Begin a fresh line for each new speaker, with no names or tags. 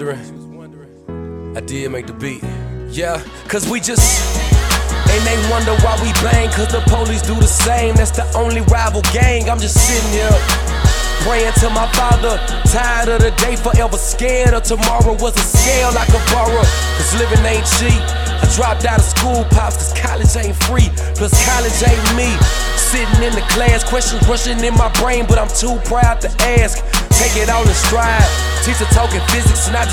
wondering, I did make the beat. Yeah, cause we just, and they wonder why we bang, cause the police do the same. That's the only rival gang. I'm just sitting here praying to my father, tired of the day, forever scared of tomorrow was a scale I could borrow, cause living ain't cheap. I dropped out of school, pops, cause college ain't free, plus college ain't me. Sitting in the class, questions rushing in my brain, but I'm too proud to ask. Take it all in stride, teacher talking physics and I just